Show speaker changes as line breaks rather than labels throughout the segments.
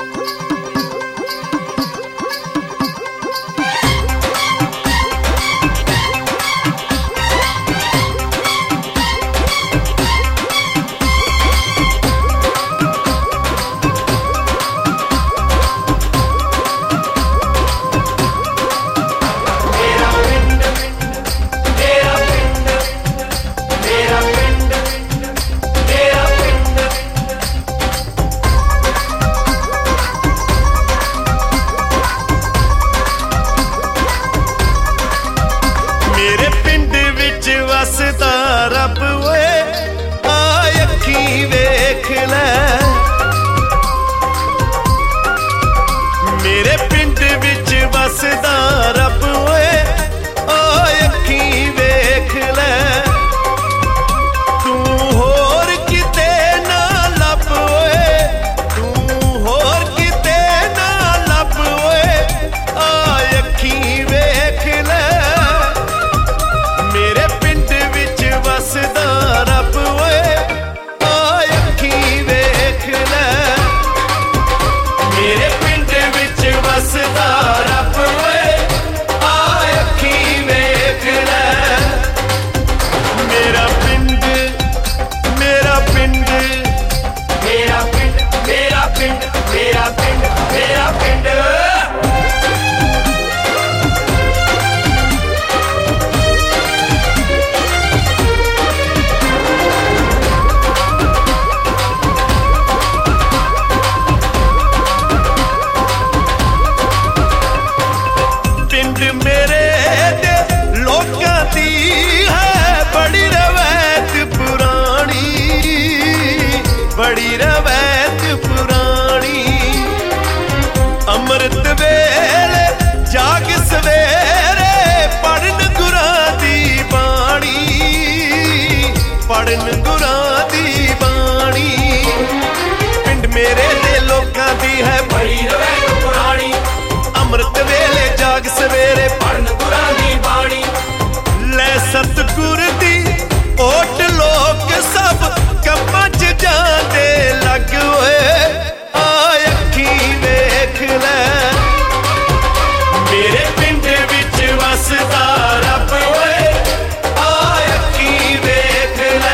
वसदा रब ओए आ अखी वेख लै। मेरे पिंड विच वसदा रब ओए आ अखी वेख लै। तू होर किते ना लब ओए, तू होर किते ना लब ओए आ अखी वेख लै। मेरे वसदा रब ओए आ अखी वेख लै। मेरे पिंड विच वसदा रब ओए आ अखी वेख लै। मेरा पिंड मेरा पिंड मेरा पिंड मेरा पिंड मेरा पिंड मेरा पिंड। मेरे दे लोकां दी है बड़ी रवैत पुरानी, बड़ी रवैत पुरानी। अमृत वेले जाग सवेरे पढ़न गुरां दी बाणी, पढ़न गुरां दी बाणी। पिंड मेरे दे लोकां दी है बड़ी रवैत पुरानी। अमृत वेले जाग सवेरे पढ़न गुरां दी बाणी। लै सतगुर दी ओट लोक सब कम्मां च जांदे लग ओए आ अखी वेख लै। मेरे पिंड विच वसदा रब ओए आ अखी वेख लै।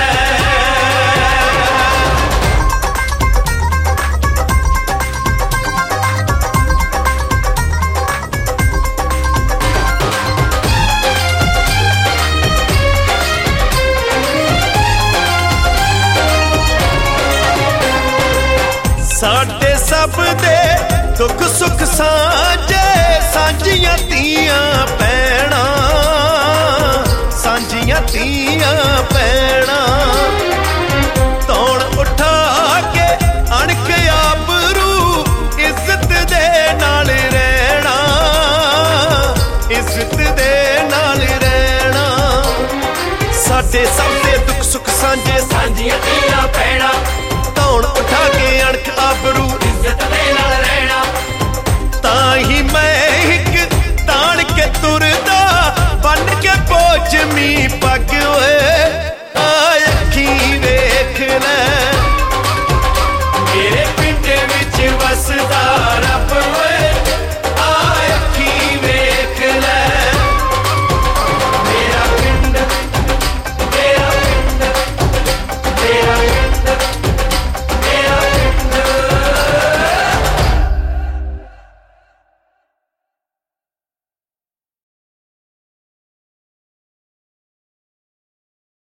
साडे सब दे दुख सुख सांझे, सांझियां तियां भैणां, सांझियां तियां भैणां। तौण उठा के अणख आबरू इज्जत दे नाल रहना, इज्जत दे नाल रहना। साडे सब दे दुख सुख सांझे, सांझियां तियां भैणां। तौण उठा के अणख आबरू इज्जत दे नाल रहना। ताही मैं हिक ताण के तुरदा बन के पोचमी पग ओए